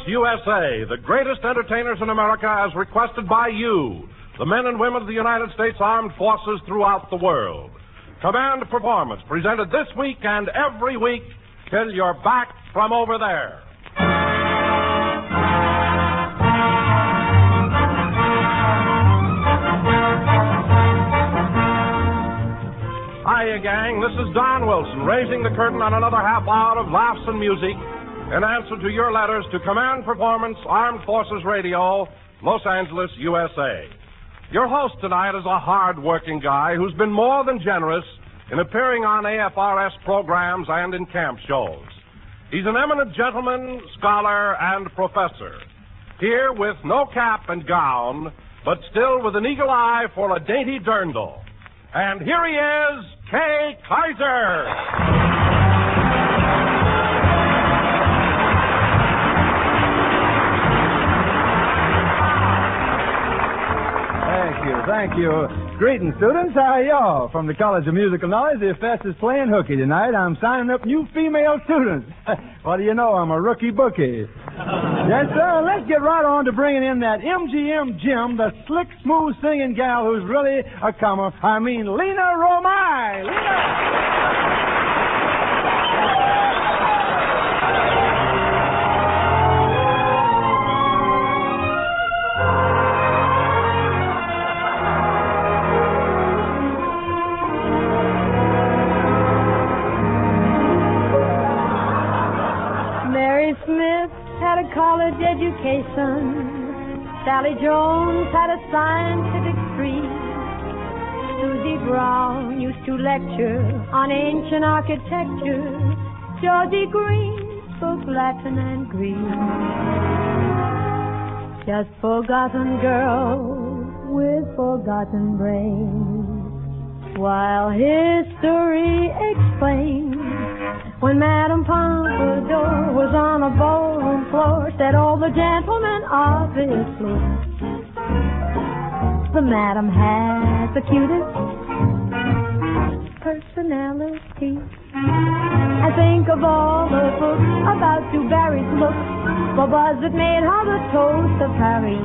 USA, the greatest entertainers in America as requested by you, the men and women of the United States Armed Forces throughout the world. Command Performance, presented this week and every week till you're back from over there. Hiya, gang. This is Don Wilson, raising the curtain on another half hour of laughs and music in answer to your letters to Command Performance, Armed Forces Radio, Los Angeles, USA. Your host tonight is a hard-working guy who's been more than generous in appearing on AFRS programs and in camp shows. He's an eminent gentleman, scholar, and professor. Here with no cap and gown, but still with an eagle eye for a dainty dirndl. And here he is, Kay Kaiser. Thank you. Greetings, students. How are y'all? From the College of Musical Knowledge, the FS is playing hooky tonight. I'm signing up new female students. What do you know? I'm a rookie bookie. Yes, sir. Let's get right on to bringing in that MGM Jim, the slick, smooth singing gal who's really a comer. I mean, Lena Romay. Lena! College education. Sally Jones had a scientific streak. Susie Brown used to lecture on ancient architecture. Georgie Green spoke Latin and Greek. Just forgotten girls with forgotten brains, while history explains. When Madame Pompadour was on a ballroom floor, said all the gentlemen obviously, the Madame had the cutest personality. I think of all the books about Du Barry's looks, the buzz that made her the toast of Paris.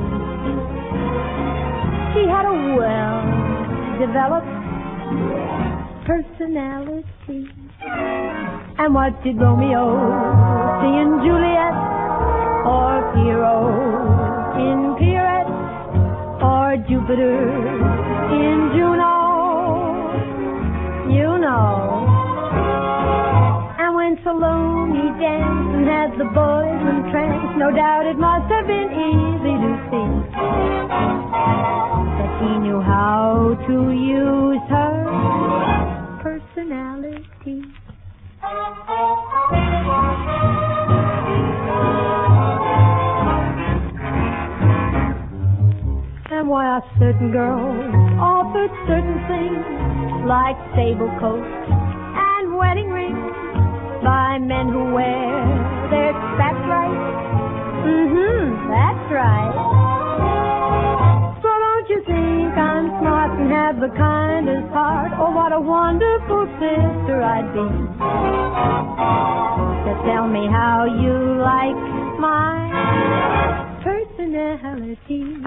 She had a well-developed personality. And what did Romeo see in Juliet, or Pierrot in Pierrette, or Jupiter in Juno? You know. And when Salome danced and had the boys entranced, no doubt it must have been easy to see that he knew how to use her personality. And why are certain girls offered certain things, like sable coats and wedding rings, by men who wear their spats right? That's right. So don't you think I'm smart and have the kindest heart? Oh, what a wonderful sister I'd be. So tell me how you like my personality.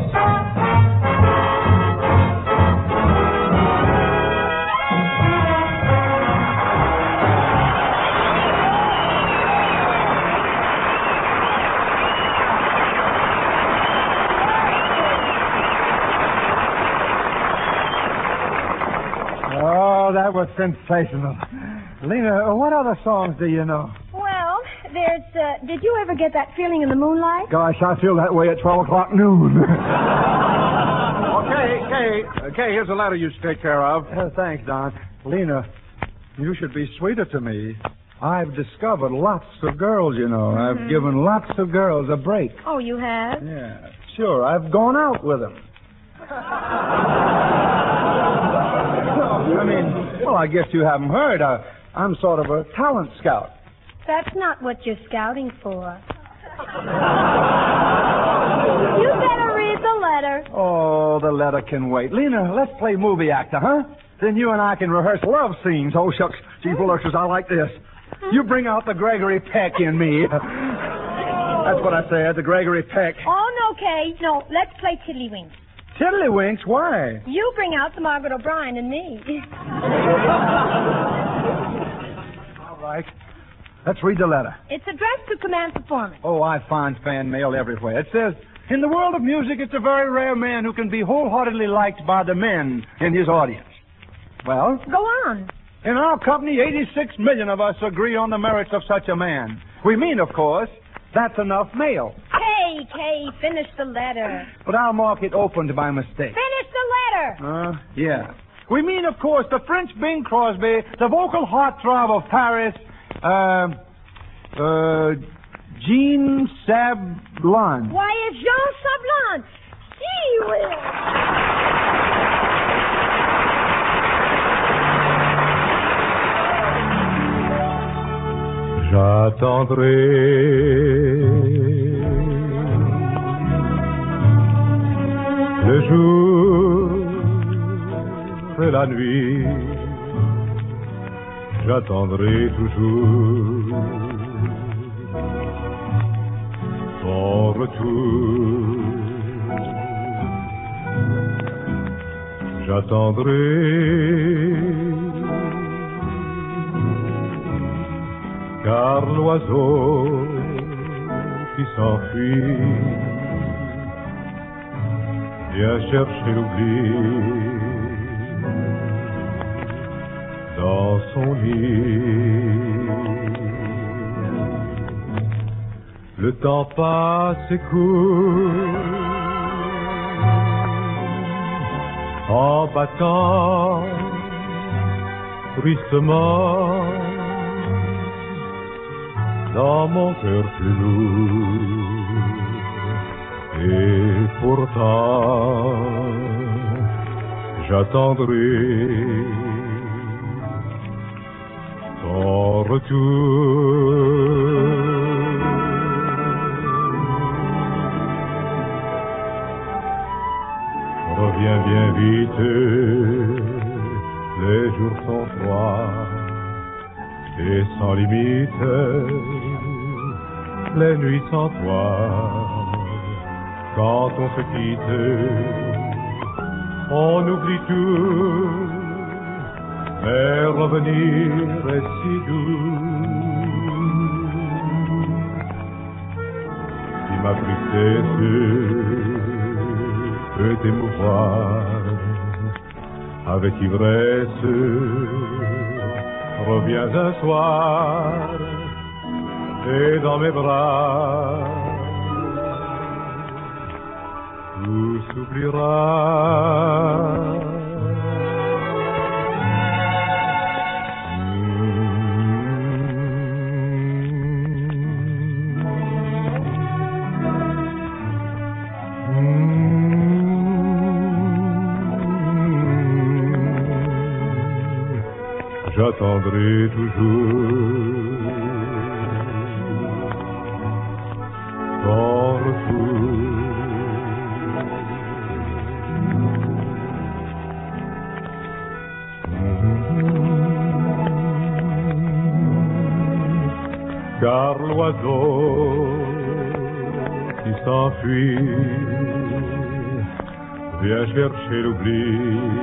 Oh, that was sensational. Lena, what other songs do you know? Well, there's, did you ever get that feeling in the moonlight? Gosh, I feel that way at 12 o'clock noon. Okay, here's a letter you should take care of. Thanks, Don. Lena, you should be sweeter to me. I've discovered lots of girls, you know. I've given lots of girls a break. Oh, you have? Yeah, sure. I've gone out with them. I mean, well, I guess you haven't heard. I'm sort of a talent scout. That's not what you're scouting for. You better read the letter. Oh, the letter can wait. Lena, let's play movie actor, huh? Then you and I can rehearse love scenes. Oh, shucks. Gee, Lurchers, I like this. You bring out the Gregory Peck in me. That's what I said, the Gregory Peck. Oh, no, Kay. No, let's play Tiddlywinks. Tiddlywinks? Why? You bring out the Margaret O'Brien and me. All right. Let's read the letter. It's addressed to Command Performance. Oh, I find fan mail everywhere. It says, in the world of music, it's a very rare man who can be wholeheartedly liked by the men in his audience. Well? Go on. In our company, 86 million of us agree on the merits of such a man. We mean, of course, that's enough mail. Kay, finish the letter. But I'll mark it opened by mistake. Finish the letter. Yeah. We mean, of course, the French Bing Crosby, the vocal heartthrob of Paris, Jean Sablon. Why, it's Jean Sablon. Gee whiz. J'attendrai le jour et la nuit, j'attendrai toujours ton retour. J'attendrai car l'oiseau qui s'enfuit vient chercher l'oubli dans son lit. Le temps passe et court en battant tristement dans mon cœur plus lourd. Et pourtant, j'attendrai ton retour. Reviens bien vite, les jours sont froids et sans limite, les nuits sans toi. Quand on se quitte, on oublie tout, mais revenir est si doux. Si ma tristesse peut t'émouvoir, avec ivresse, reviens un soir et dans mes bras tout s'oubliera. J'attendrai toujours ton retour. Car l'oiseau qui s'enfuit vient chercher l'oubli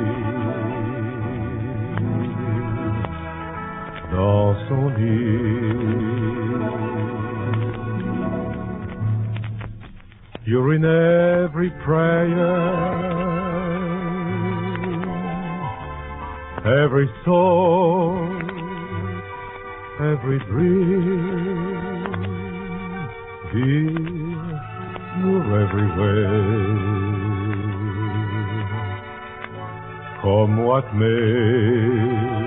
dans son lit. You're in every prayer, every song, every dream. Dear, you're everywhere. Come what may,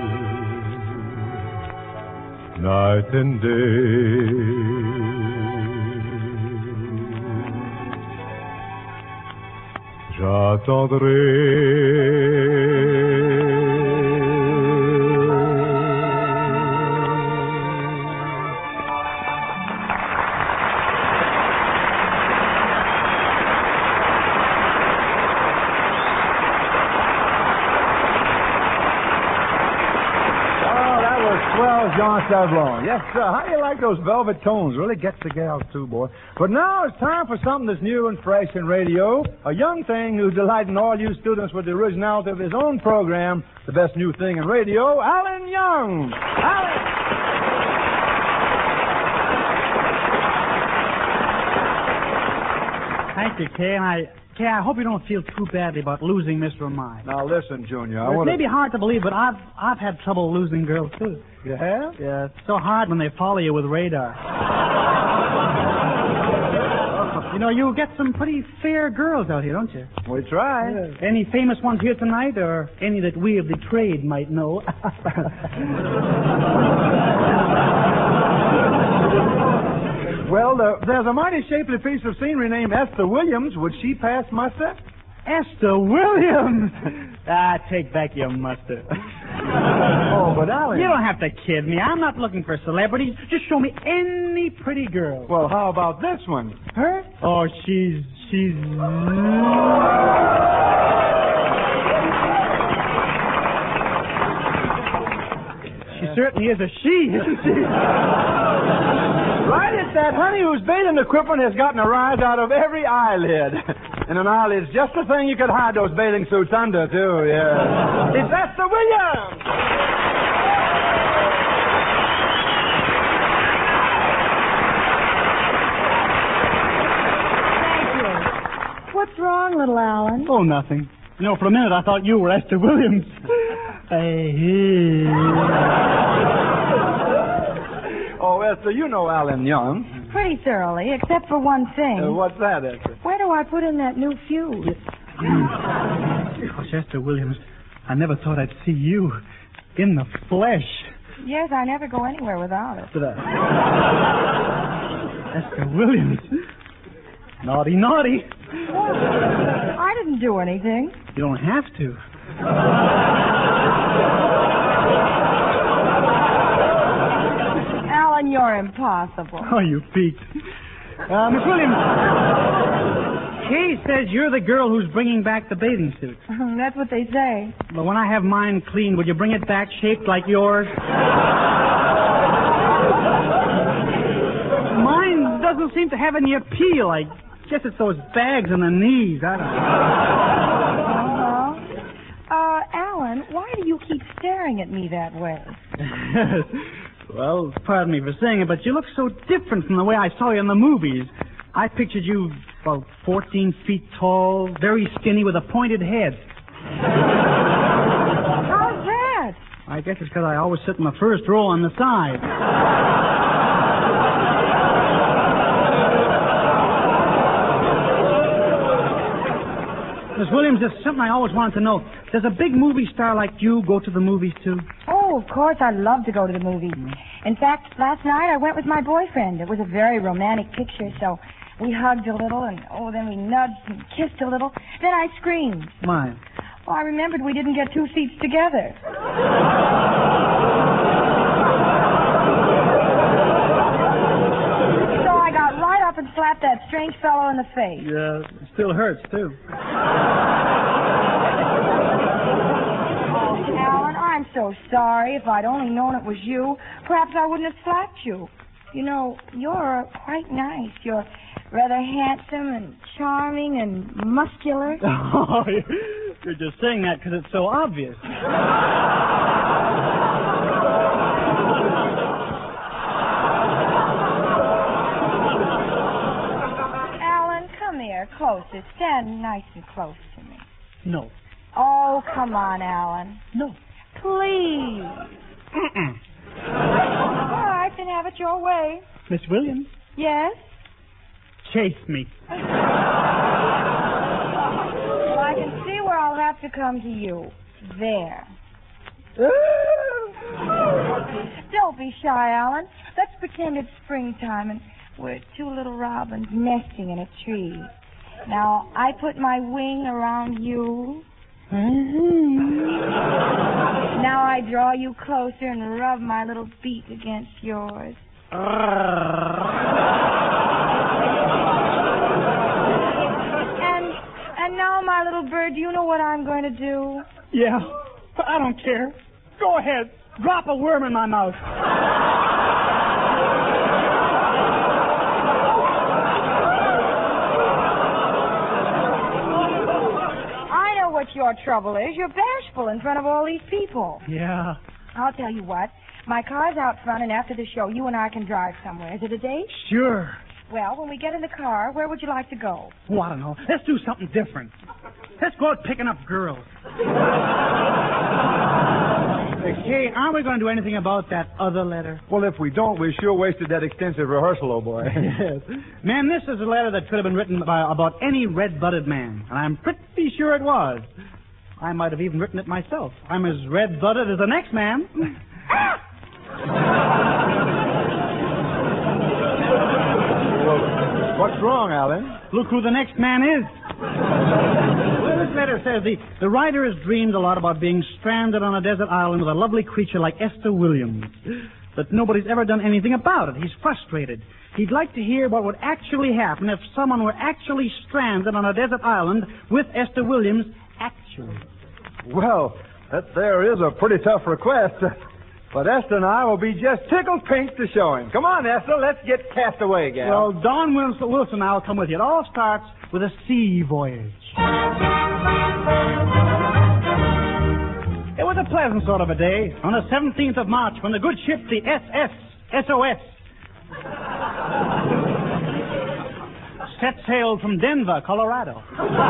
night and day. J'attendrai. John Savlon. Yes, sir. How do you like those velvet tones? Really gets the gals, too, boy. But now it's time for something that's new and fresh in radio. A young thing who's delighting all you students with the originality of his own program, the best new thing in radio, Alan Young. Alan! Thank you, Kay. Kay, I hope you don't feel too badly about losing Miss Romine. Now, listen, Junior. It may be hard to believe, but I've had trouble losing girls, too. You have? Yeah, it's so hard when they follow you with radar. You know, you get some pretty fair girls out here, don't you? We try. Yeah. Any famous ones here tonight, or any that we of the trade might know? Well, there's a mighty shapely piece of scenery named Esther Williams. Would she pass muster? Esther Williams! Take back your muster. Oh, but Alan... You don't have to kid me. I'm not looking for celebrities. Just show me any pretty girl. Well, how about this one? Her? Oh, she's... She certainly is a she, isn't she? Right, it's that honey whose bathing equipment has gotten a rise out of every eyelid. And an eyelid's just the thing you could hide those bathing suits under, too, yeah. It's Esther Williams! Thank you. What's wrong, little Alan? Oh, nothing. You know, for a minute I thought you were Esther Williams. Oh, Esther, you know Alan Young. Pretty thoroughly, except for one thing. What's that, Esther? Where do I put in that new fuse? Gosh, Esther Williams, I never thought I'd see you in the flesh. Yes, I never go anywhere without it. Esther Williams. Naughty, naughty. I didn't do anything. You don't have to. Alan, you're impossible. Oh, you peaked. Miss Williams, Kay says you're the girl who's bringing back the bathing suit. That's what they say. But when I have mine cleaned, would you bring it back shaped like yours? Mine doesn't seem to have any appeal. I guess it's those bags on the knees. I don't know. Alan, why do you keep staring at me that way? Well, pardon me for saying it, but you look so different from the way I saw you in the movies. I pictured you about 14 feet tall, very skinny, with a pointed head. How's that? I guess it's because I always sit in the first row on the side. Miss Williams, there's something I always wanted to know. Does a big movie star like you go to the movies, too? Oh, of course, I love to go to the movies. In fact, last night I went with my boyfriend. It was a very romantic picture, so we hugged a little, and, then we nudged and kissed a little. Then I screamed. My. Oh, I remembered we didn't get 2 seats together. So I got right up and slapped that strange fellow in the face. Yeah, it still hurts, too. I'm so sorry. If I'd only known it was you, perhaps I wouldn't have slapped you. You know, you're quite nice. You're rather handsome and charming and muscular. Oh, you're just saying that because it's so obvious. Alan, come here, closer. Stand nice and close to me. No. Oh, come on, Alan. No. Please. All right, then have it your way. Miss Williams? Yes? Chase me. Well, I can see where I'll have to come to you. There. Don't be shy, Alan. Let's pretend it's springtime and we're two little robins nesting in a tree. Now, I put my wing around you. Now I draw you closer and rub my little beak against yours. And now, my little bird, do you know what I'm going to do? Yeah, I don't care. Go ahead. Drop a worm in my mouth. what your trouble is. You're bashful in front of all these people. Yeah. I'll tell you what. My car's out front, and after the show, you and I can drive somewhere. Is it a date? Sure. Well, when we get in the car, where would you like to go? Oh, I don't know. Let's do something different. Let's go out picking up girls. Hey, aren't we going to do anything about that other letter? Well, if we don't, we sure wasted that extensive rehearsal, old boy. Yes. Man, this is a letter that could have been written about any red-blooded man, and I'm pretty sure it was. I might have even written it myself. I'm as red-blooded as the next man. What's wrong, Alan? Look who the next man is. Well, this letter says the writer has dreamed a lot about being stranded on a desert island with a lovely creature like Esther Williams. But nobody's ever done anything about it. He's frustrated. He'd like to hear what would actually happen if someone were actually stranded on a desert island with Esther Williams actually. Well, that there is a pretty tough request. But Esther and I will be just tickled pink to show him. Come on, Esther, let's get cast away, gal. Well, Don Wilson and I'll come with you. It all starts with a sea voyage. It was a pleasant sort of a day on the 17th of March when the good ship, the SOS, set sail from Denver, Colorado.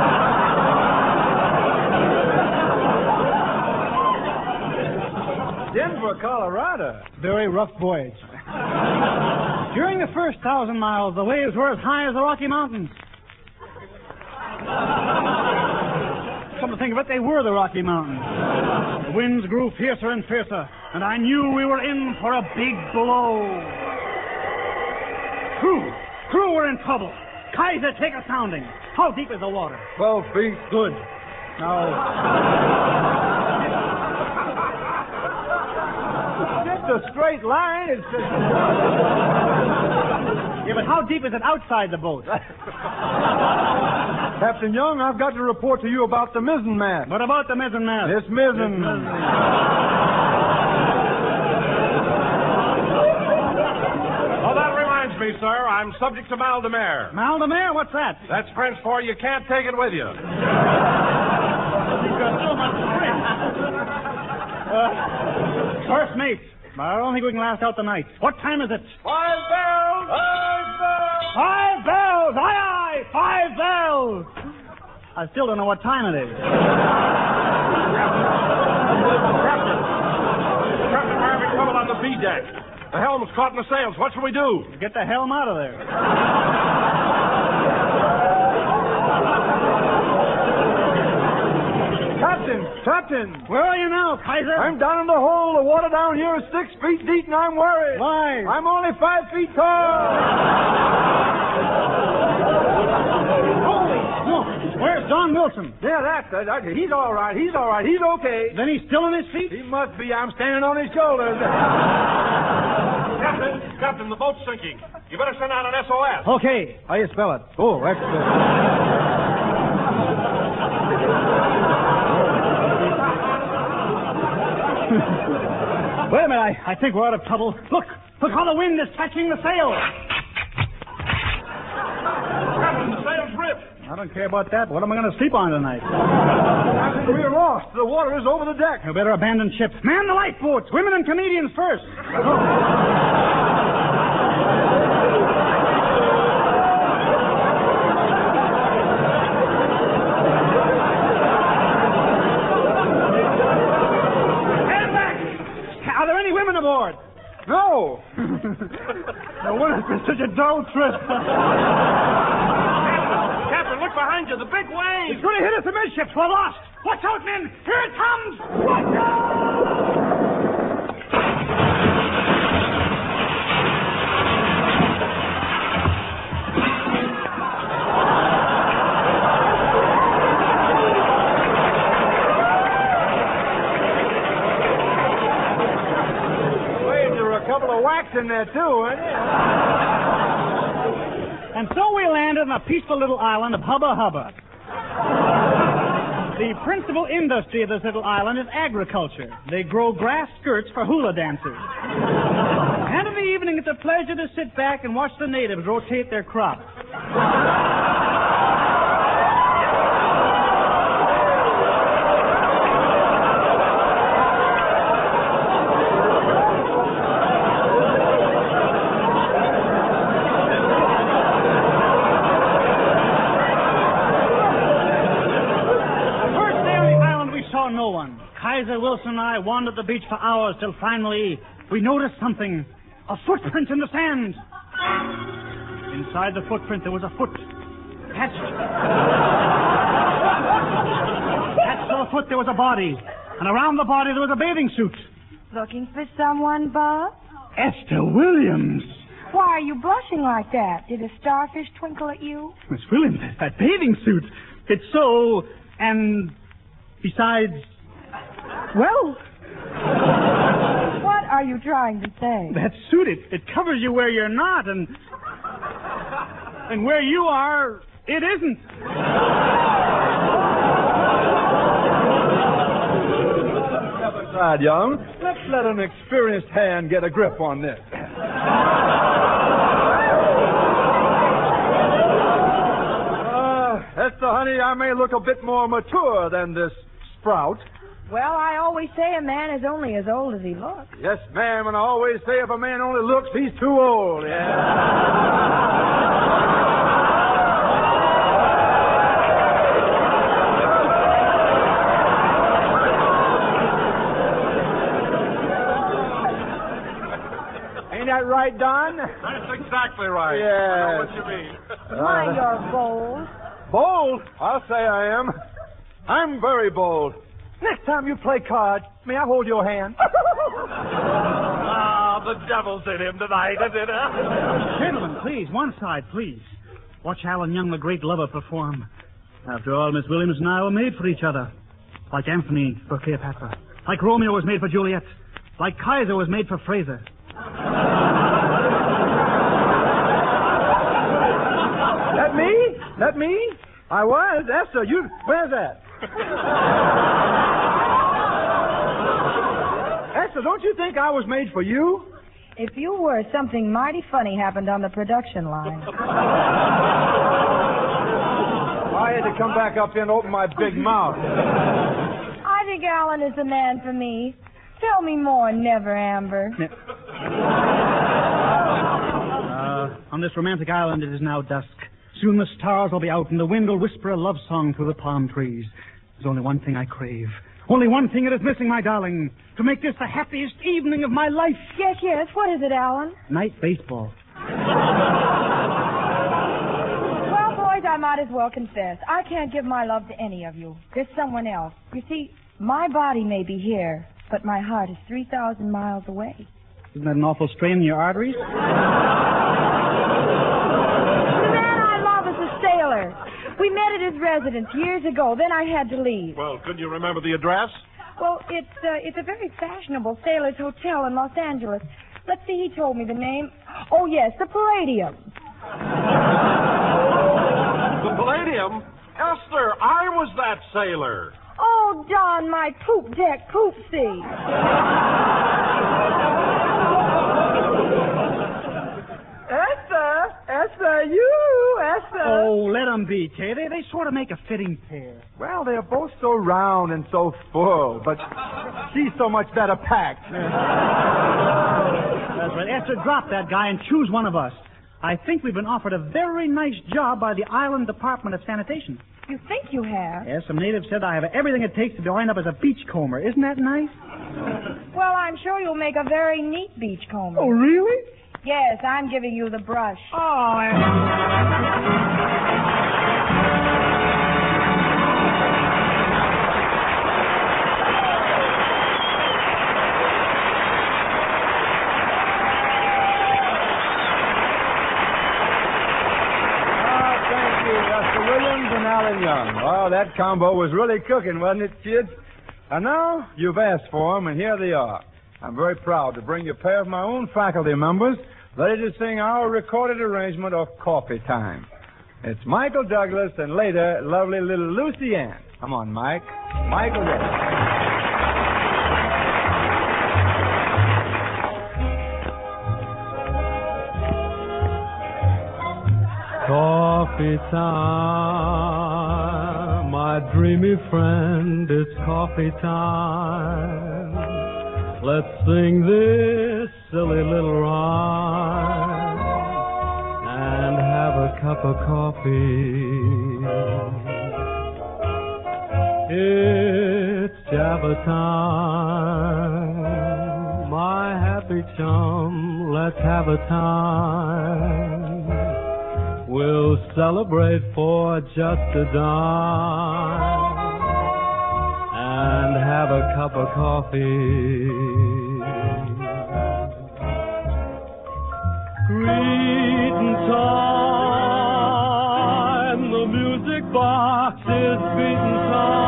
Denver, Colorado. Very rough voyage. During the first 1,000 miles, the waves were as high as the Rocky Mountains. Come to think of it, they were the Rocky Mountains. The winds grew fiercer and fiercer, and I knew we were in for a big blow. Crew were in trouble. Kaiser, take a sounding. How deep is the water? 12 feet. Good. Now... a straight line. It's just... Yeah, but how deep is it outside the boat? Captain Young, I've got to report to you about the mizzen mast. What about the mizzen mast? This mizzen. Oh, that reminds me, sir. I'm subject to mal de mer. Mal de mer? What's that? That's French for you can't take it with you. You've got so much French. First mate. I don't think we can last out the night. What time is it? 5 bells! 5 bells! 5 bells! Aye, aye! 5 bells! I still don't know what time it is. Captain, we're having trouble on the B deck. The helm's caught in the sails. What shall we do? Get the helm out of there. Captain! Where are you now, Kaiser? I'm down in the hole. The water down here is 6 feet deep, and I'm worried. Why? I'm only 5 feet tall. Holy smoke! Where's Don Wilson? Yeah, he's all right. He's all right. He's okay. Then he's still on his feet? He must be. I'm standing on his shoulders. Captain, the boat's sinking. You better send out an SOS. Okay. How you spell it? Oh, excellent. Wait a minute, I think we're out of trouble. Look how the wind is catching the sail. Captain, the sail's ripped. I don't care about that. What am I going to sleep on tonight? We're lost. The water is over the deck. You better abandon ship. Man the lifeboats. Women and comedians first. Aboard. No. No wonder it's been such a dull trip. Captain, look behind you. The big wave. It's going to hit us amidships. We're lost. Watch out, men. Here it comes. Watch out. Wax in there, too, isn't it? And so we landed on a peaceful little island of Hubba Hubba. The principal industry of this little island is agriculture. They grow grass skirts for hula dancers. And in the evening, it's a pleasure to sit back and watch the natives rotate their crops. saw no one. Kaiser Wilson and I wandered the beach for hours till finally we noticed something. A footprint in the sand. Inside the footprint there was a foot. Attached to the foot there was a body. And around the body there was a bathing suit. Looking for someone, Bob? Esther Williams. Why are you blushing like that? Did a starfish twinkle at you? Miss Williams, that bathing suit. It's so... And besides... Well... What are you trying to say? That suit, it covers you where you're not, and where you are, it isn't. Step aside, young. Let's let an experienced hand get a grip on this. Esther, honey, I may look a bit more mature than this sprout. Well, I always say a man is only as old as he looks. Yes, ma'am, and I always say if a man only looks, he's too old. Ain't that right, Don? That's exactly right. Yeah. I know what you mean. My, you're bold. Bold? I'll say I am. I'm very bold. Next time you play cards, may I hold your hand? Ah, the devil's in him tonight, isn't it? Gentlemen, please, one side, please. Watch Alan Young, the great lover, perform. After all, Miss Williams and I were made for each other. Like Anthony for Cleopatra. Like Romeo was made for Juliet. Like Kaiser was made for Fraser. That me? That me? I was. Esther, you... Where's that? Esther, don't you think I was made for you? If you were, something mighty funny happened on the production line. I had to come back up here and open my big mouth. I think Alan is the man for me. Tell me more, Never Amber. On this romantic island it is now dusk. Soon the stars will be out and the wind will whisper a love song through the palm trees. There's only one thing I crave. Only one thing that is missing, my darling, to make this the happiest evening of my life. Yes, yes. What is it, Alan? Night baseball. Well, boys, I might as well confess. I can't give my love to any of you. There's someone else. You see, my body may be here, but my heart is 3,000 miles away. Isn't that an awful strain in your arteries? The man I love is a sailor. We met at his residence years ago. Then I had to leave. Well, couldn't you remember the address? Well, it's a very fashionable sailor's hotel in Los Angeles. Let's see, he told me the name. Oh, yes, the Palladium. The Palladium? Esther, I was that sailor. Oh, Don, my poop deck poopsie. Esther, Esther. Oh, let them be, Kay. They sort of make a fitting pair. Well, they're both so round and so full, but she's so much better packed. That's right. Esther, drop that guy and choose one of us. I think we've been offered a very nice job by the Island Department of Sanitation. You think you have? Yes, some native said I have everything it takes to be lined up as a beachcomber. Isn't that nice? Well, I'm sure you'll make a very neat beachcomber. Oh, really? Yes, I'm giving you the brush. Oh, Alan Young. Oh, that combo was really cooking, wasn't it, kids? And now you've asked for them, and here they are. I'm very proud to bring you a pair of my own faculty members ready to sing our recorded arrangement of Coffee Time. It's Michael Douglas and later lovely little Lucy Ann. Come on, Mike. Michael Douglas. Coffee time, my dreamy friend, it's coffee time. Let's sing this silly little rhyme and have a cup of coffee. it's Java time. My happy chum, let's have a time. We'll celebrate for just a dime and have a cup of coffee. Greeting time, the music box is beating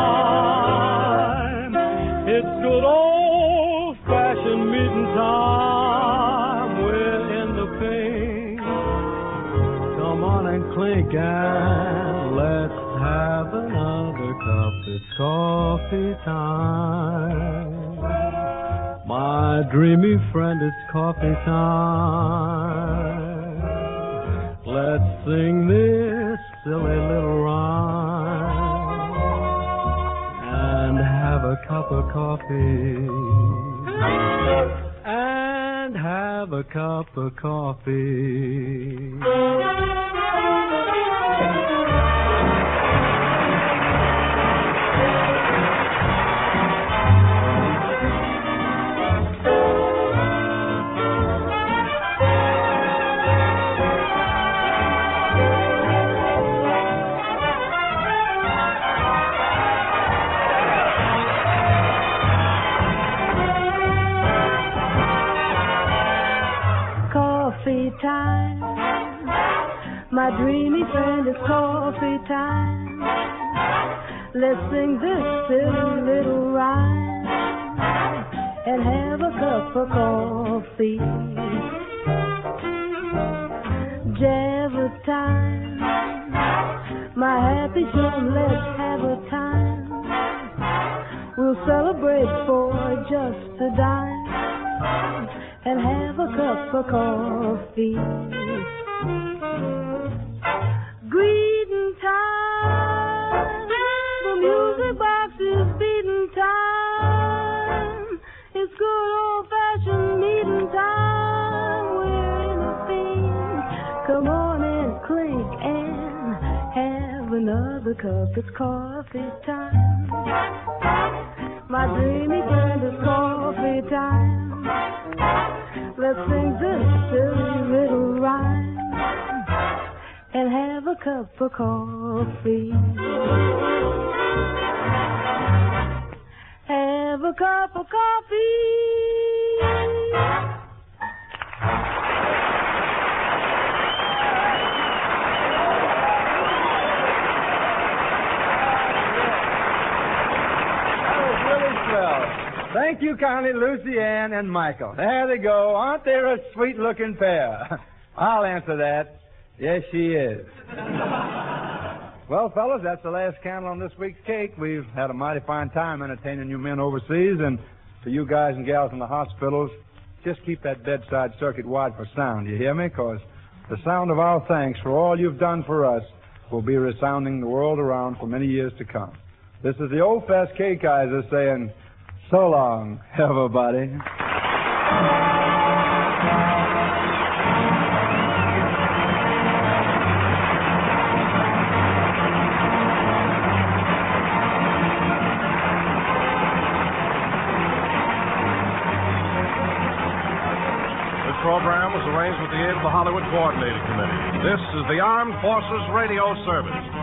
time. It's good old-fashioned meeting time. We're in the pink. Come on and clink and let's have another cup. It's coffee time. My dreamy friend, it's coffee time. Let's sing this silly little rhyme and have a cup of coffee. And have a cup of coffee. Coffee time. My dreamy friend, it's coffee time. Let's sing this silly little rhyme and have a cup of coffee. Java time. My happy chum, let's have a time. We'll celebrate for just a dime and have a cup of coffee. Greeting time, the music box is beating time. It's good old-fashioned meeting time. We're in the thing. Come on and clink and have another cup. It's coffee time. My dreamy friend, it's coffee time. Let's sing this silly little rhyme and have a cup of coffee. Have a cup of coffee. Thank you kindly, Lucy Ann and Michael. There they go. Aren't they a sweet-looking pair? I'll answer that. Yes, she is. Well, fellas, that's the last candle on this week's cake. We've had a mighty fine time entertaining you men overseas, and for you guys and gals in the hospitals, just keep that bedside circuit wide for sound. You hear me? Because the sound of our thanks for all you've done for us will be resounding the world around for many years to come. This is the Old Fast Cake Kaiser saying, so long, everybody. This program was arranged with the aid of the Hollywood Coordinating Committee. This is the Armed Forces Radio Service.